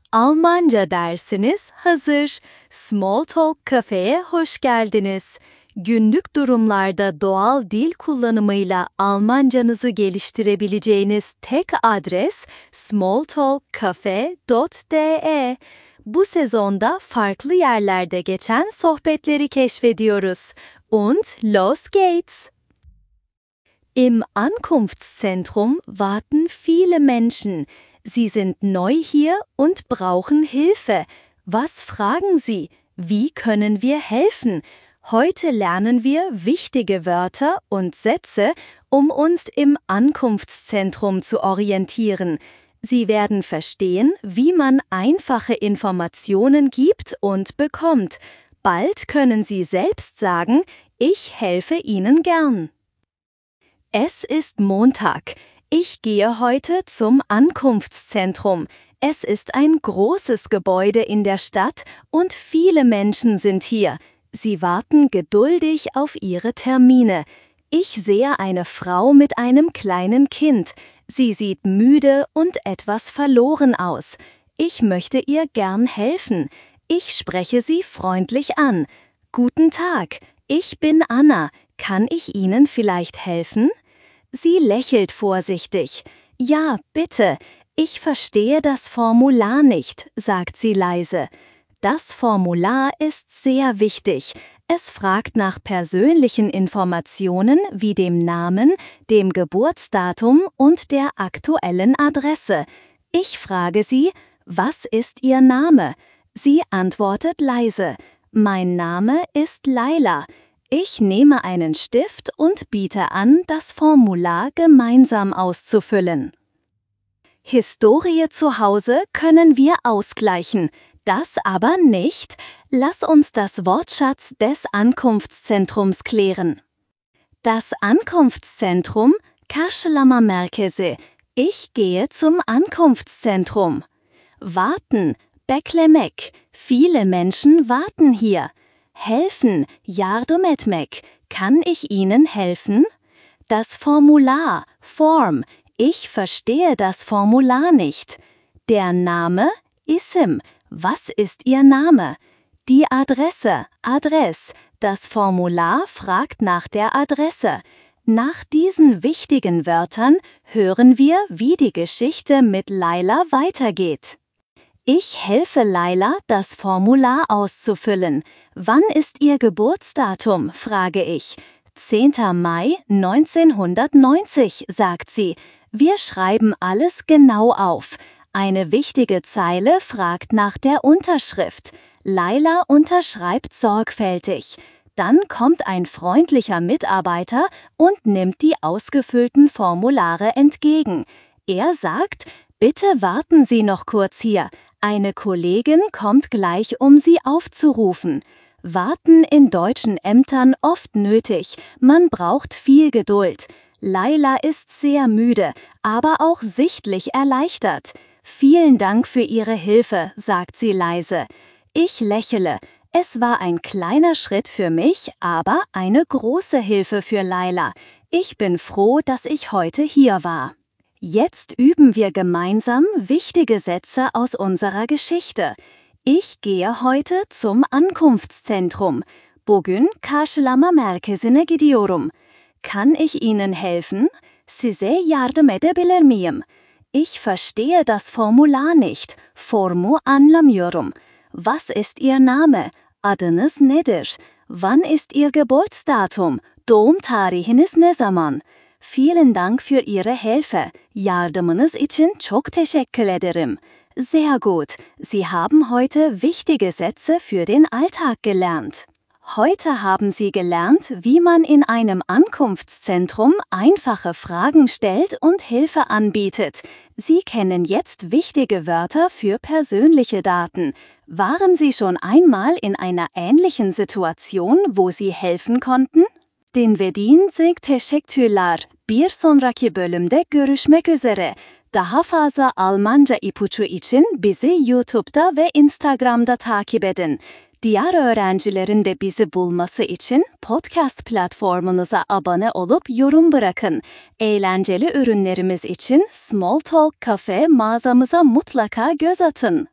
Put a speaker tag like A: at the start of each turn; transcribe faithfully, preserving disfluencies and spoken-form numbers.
A: Almanca dersiniz hazır. Small Talk Cafe'ye hoş geldiniz. Günlük durumlarda doğal dil kullanımıyla Almancanızı geliştirebileceğiniz tek adres smalltalkcafe nokta de. Bu sezonda farklı yerlerde geçen sohbetleri keşfediyoruz. Und los geht's! Im Ankunftszentrum warten viele Menschen. Sie sind neu hier und brauchen Hilfe. Was fragen Sie? Wie können wir helfen? Heute lernen wir wichtige Wörter und Sätze, um uns im Ankunftszentrum zu orientieren. Sie werden verstehen, wie man einfache Informationen gibt und bekommt. Bald können Sie selbst sagen, ich helfe Ihnen gern. Es ist Montag. Ich gehe heute zum Ankunftszentrum. Es ist ein großes Gebäude in der Stadt und viele Menschen sind hier. Sie warten geduldig auf ihre Termine. Ich sehe eine Frau mit einem kleinen Kind. Sie sieht müde und etwas verloren aus. Ich möchte ihr gern helfen. Ich spreche sie freundlich an. Guten Tag, ich bin Anna. Kann ich Ihnen vielleicht helfen? Sie lächelt vorsichtig. Ja, bitte. Ich verstehe das Formular nicht, sagt sie leise. Das Formular ist sehr wichtig. Es fragt nach persönlichen Informationen wie dem Namen, dem Geburtsdatum und der aktuellen Adresse. Ich frage sie, was ist Ihr Name? Sie antwortet leise. Mein Name ist Laila. Ich nehme einen Stift und biete an, das Formular gemeinsam auszufüllen. Historie zu Hause können wir ausgleichen. Das aber nicht. Lass uns das Wortschatz des Ankunftszentrums klären. Das Ankunftszentrum, Karşılama Merkezi. Ich gehe zum Ankunftszentrum. Warten, beklemek. Viele Menschen warten hier. Helfen, yardım etmek. Kann ich Ihnen helfen? Das Formular, Form. Ich verstehe das Formular nicht. Der Name, isim. Was ist Ihr Name? Die Adresse, Adress. Das Formular fragt nach der Adresse. Nach diesen wichtigen Wörtern hören wir, wie die Geschichte mit Laila weitergeht. Ich helfe Laila, das Formular auszufüllen. Wann ist Ihr Geburtsdatum, frage ich. zehnter Mai neunzehnhundertneunzig, sagt sie. Wir schreiben alles genau auf. Eine wichtige Zeile fragt nach der Unterschrift. Laila unterschreibt sorgfältig. Dann kommt ein freundlicher Mitarbeiter und nimmt die ausgefüllten Formulare entgegen. Er sagt, bitte warten Sie noch kurz hier. Eine Kollegin kommt gleich, um Sie aufzurufen. Warten in deutschen Ämtern oft nötig. Man braucht viel Geduld. Laila ist sehr müde, aber auch sichtlich erleichtert. Vielen Dank für Ihre Hilfe, sagt sie leise. Ich lächle. Es war ein kleiner Schritt für mich, aber eine große Hilfe für Laila. Ich bin froh, dass ich heute hier war. Jetzt üben wir gemeinsam wichtige Sätze aus unserer Geschichte. Ich gehe heute zum Ankunftszentrum. Bugün karşılama merkezine gidiyorum. Kann ich Ihnen helfen? Size yardım edebilir miyim? Ich verstehe das Formular nicht. Formu anlamıyorum. Was ist Ihr Name? Adınız nedir? Wann ist Ihr Geburtsdatum? Doğum tarihiniz ne zaman? Vielen Dank für Ihre Hilfe. Yardımınız için çok teşekkür ederim. Sehr gut. Sie haben heute wichtige Sätze für den Alltag gelernt. Heute haben Sie gelernt, wie man in einem Ankunftszentrum einfache Fragen stellt und Hilfe anbietet. Sie kennen jetzt wichtige Wörter für persönliche Daten. Waren Sie schon einmal in einer ähnlichen Situation, wo Sie helfen konnten? Dinlediğiniz için teşekkürler. Bir sonraki bölümde görüşmek üzere. Daha fazla Almanca ipucu için bizi YouTube'da ve Instagram'da takip edin. Diğer öğrencilerin de bizi bulması için podcast platformunuza abone olup yorum bırakın. Eğlenceli ürünlerimiz için Small Talk Cafe mağazamıza mutlaka göz atın.